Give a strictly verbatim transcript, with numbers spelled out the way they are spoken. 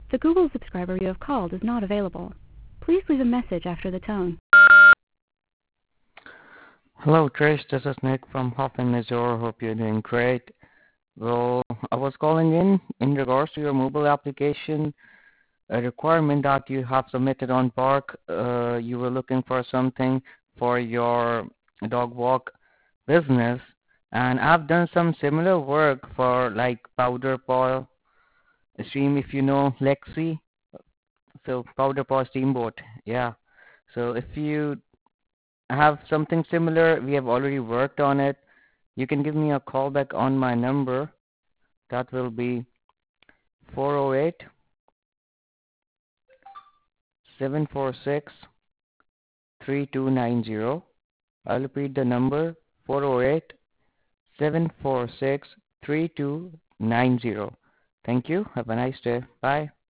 The Google subscriber you have called is not available. Please leave a message after the tone. Hello, Trish. This is Nick from Hoffman, Missouri. Hope you're doing great. Well, I was calling in in regards to your mobile application, a requirement that you have submitted on Bark. Uh, you were looking for something for your dog walk business, and I've done some similar work for like Powder Paw Stream, if you know Lexi. So Powder Paw Steamboat, yeah. So if you have something similar, we have already worked on it. You can give me a call back on my number. That will be four oh eight, seven four six, three two nine zero. I'll repeat the number, four oh eight, seven four six, three two nine zero. Thank you. Have a nice day. Bye.